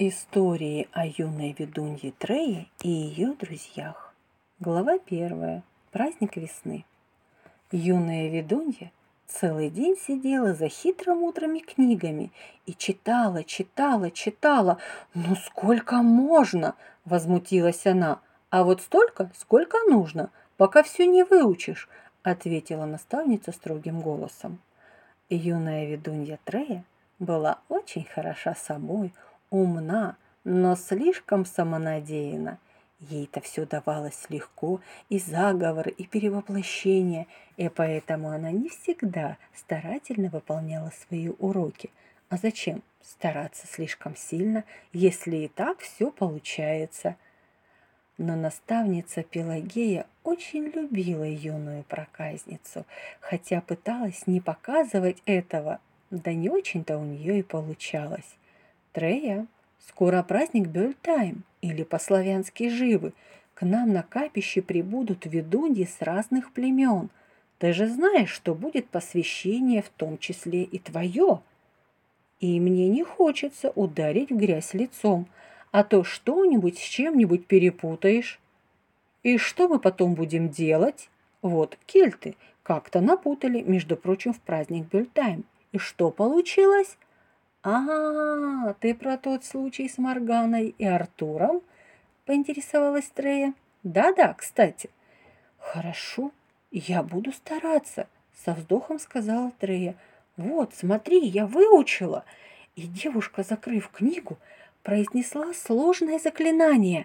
Истории о юной ведунье Трее и ее друзьях. Глава 1. Праздник весны. Юная ведунья целый день сидела за хитромудрыми книгами и читала. «Ну сколько можно?» – возмутилась она. «А вот столько, сколько нужно, пока все не выучишь», – ответила наставница строгим голосом. Юная ведунья Трея была очень хороша собой, умна, но слишком самонадеянна. Ей-то все давалось легко, и заговоры, и перевоплощения, и поэтому она не всегда старательно выполняла свои уроки. А зачем стараться слишком сильно, если и так все получается? Но наставница Пелагея очень любила юную проказницу, хотя пыталась не показывать этого, да не очень-то у нее и получалось. «Трея, скоро праздник Бёльтайм, или по-славянски Живы. К нам на капище прибудут ведуньи с разных племен. Ты же знаешь, что будет посвящение, в том числе и твое. И мне не хочется ударить в грязь лицом, а то что-нибудь с чем-нибудь перепутаешь. И что мы потом будем делать? Вот, кельты как-то напутали, между прочим, в праздник Бёльтайм. И что получилось? А, ты про тот случай с Морганой и Артуром? Поинтересовалась Трея. Да-да, кстати. Хорошо, я буду стараться, со вздохом сказала Трея. Вот, смотри, я выучила. И девушка, закрыв книгу, произнесла сложное заклинание.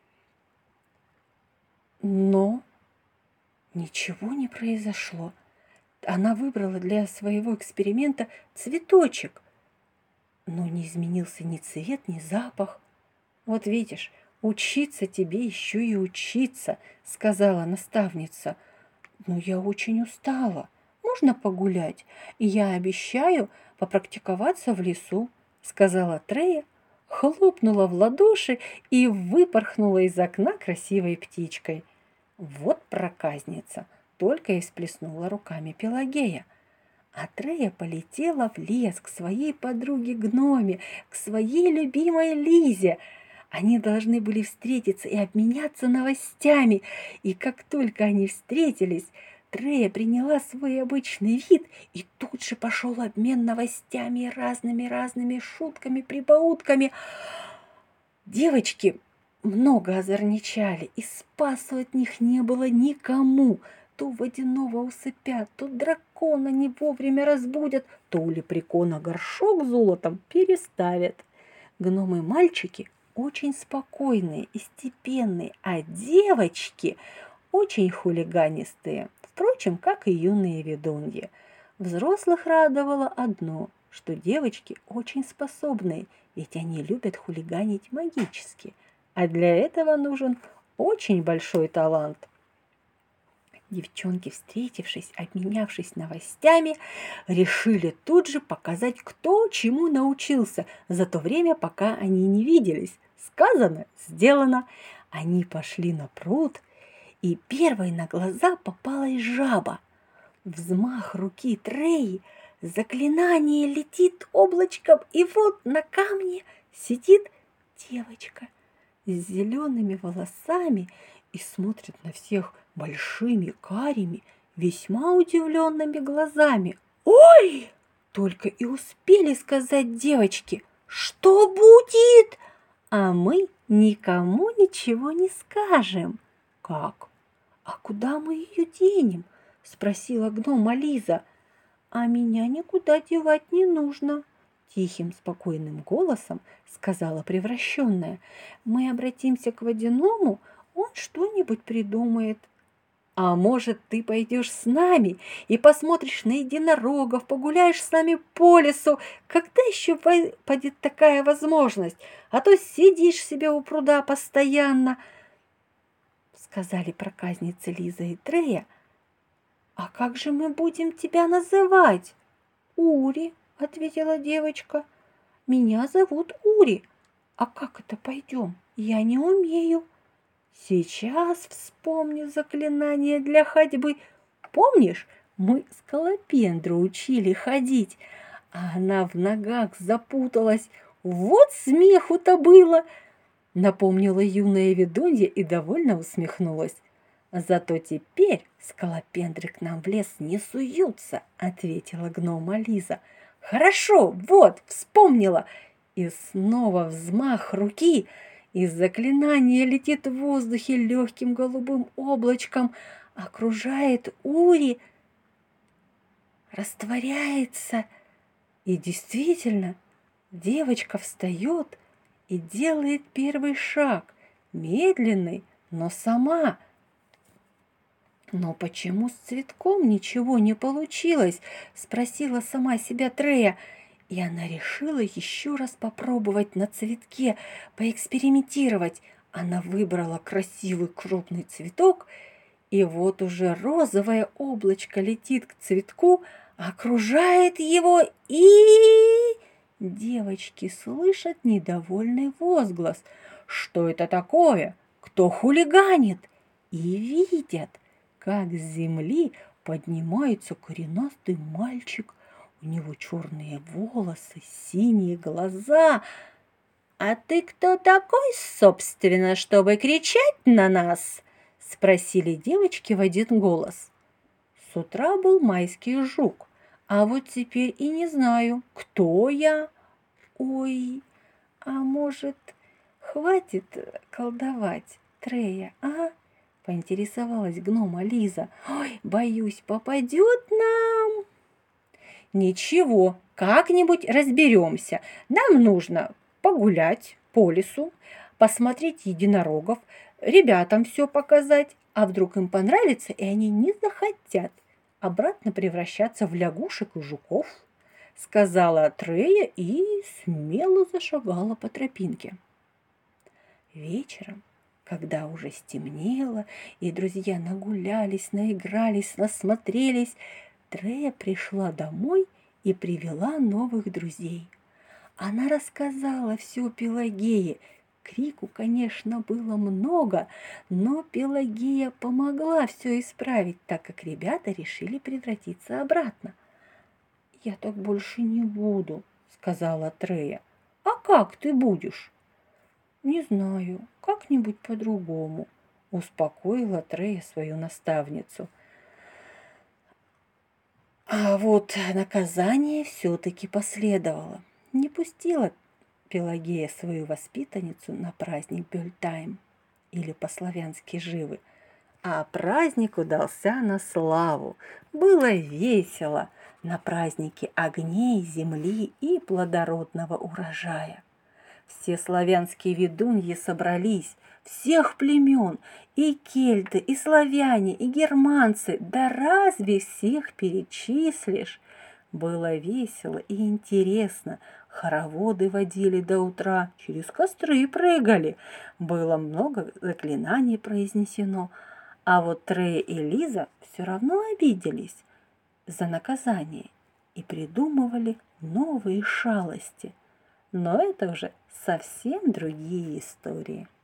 Но ничего не произошло. Она выбрала для своего эксперимента цветочек, но не изменился ни цвет, ни запах. Вот видишь, учиться тебе еще и учиться, сказала наставница. Но я очень устала. Можно погулять? И я обещаю попрактиковаться в лесу, сказала Трея, хлопнула в ладоши и выпорхнула из окна красивой птичкой. Вот проказница, только и всплеснула руками Пелагея. А Трея полетела в лес к своей подруге-гноме, к своей любимой Лизе. Они должны были встретиться и обменяться новостями. И как только они встретились, Трея приняла свой обычный вид, и тут же пошел обмен новостями и разными шутками, прибаутками. Девочки много озорничали, и спасу от них не было никому. То водяного усыпят, то дракона не вовремя разбудят, то у лепрекона горшок с золотом переставят. Гномы-мальчики очень спокойные и степенные, а девочки очень хулиганистые, впрочем, как и юные ведуньи. Взрослых радовало одно, что девочки очень способные, ведь они любят хулиганить магически, а для этого нужен очень большой талант. Девчонки, встретившись, обменявшись новостями, решили тут же показать, кто чему научился за то время, пока они не виделись. Сказано, сделано. Они пошли на пруд, и первой на глаза попалась жаба. Взмах руки Треи, заклинание летит облачком, и вот на камне сидит девочка с зелеными волосами и смотрит на всех большими карими, весьма удивленными глазами. «Ой!» — только и успели сказать девочки. «Что будет?» «А мы никому ничего не скажем». «Как? А куда мы ее денем?» — спросила гнома Лиза. «А меня никуда девать не нужно», — тихим, спокойным голосом сказала превращенная. «Мы обратимся к водяному, он что-нибудь придумает». «А может, ты пойдешь с нами и посмотришь на единорогов, погуляешь с нами по лесу? Когда еще выпадет такая возможность? А то сидишь себе у пруда постоянно», — сказали проказницы Лиза и Трея. «А как же мы будем тебя называть?» «Ури», — ответила девочка. «Меня зовут Ури. А как это пойдем? Я не умею». «Сейчас вспомню заклинание для ходьбы. Помнишь, мы Скалопендру учили ходить, а она в ногах запуталась. Вот смеху-то было!» Напомнила юная ведунья и довольно усмехнулась. «Зато теперь скалопендры к нам в лес не суются», — ответила гнома Лиза. «Хорошо, вот, вспомнила!» И снова взмах руки, и заклинание летит в воздухе легким голубым облачком, окружает Ури, растворяется. И действительно, девочка встает и делает первый шаг, медленный, но сама. «Но почему с цветком ничего не получилось?» – спросила сама себя Трея. И она решила еще раз попробовать на цветке, поэкспериментировать. Она выбрала красивый крупный цветок, и вот уже розовое облачко летит к цветку, окружает его, и девочки слышат недовольный возглас. Что это такое? Кто хулиганит? И видят, как с земли поднимается коренастый мальчик. У него черные волосы, синие глаза. «А ты кто такой, собственно, чтобы кричать на нас?» — спросили девочки в один голос. С утра был майский жук, а вот теперь и не знаю, кто я. Ой, а может, хватит колдовать, Трея, а? Поинтересовалась гнома Лиза. Ой, боюсь, попадет нам. Ничего, как-нибудь разберемся. Нам нужно погулять по лесу, посмотреть единорогов, ребятам все показать, а вдруг им понравится, и они не захотят обратно превращаться в лягушек и жуков, сказала Трея и смело зашагала по тропинке. Вечером, когда уже стемнело, и друзья нагулялись, наигрались, насмотрелись, Трея пришла домой и привела новых друзей. Она рассказала все Пелагее. Крику, конечно, было много, но Пелагея помогла все исправить, так как ребята решили превратиться обратно. «Я так больше не буду», — сказала Трея. «А как ты будешь?» «Не знаю, как-нибудь по-другому», — успокоила Трея свою наставницу. А вот наказание все-таки последовало. Не пустила Пелагея свою воспитанницу на праздник Бельтайм, или по-славянски живы, а праздник удался на славу. Было весело на празднике огней, земли и плодородного урожая. Все славянские ведуньи собрались, всех племен, и кельты, и славяне, и германцы, да разве всех перечислишь? Было весело и интересно, хороводы водили до утра, через костры прыгали, было много заклинаний произнесено, а вот Трея и Лиза все равно обиделись за наказание и придумывали новые шалости. Но это уже совсем другие истории.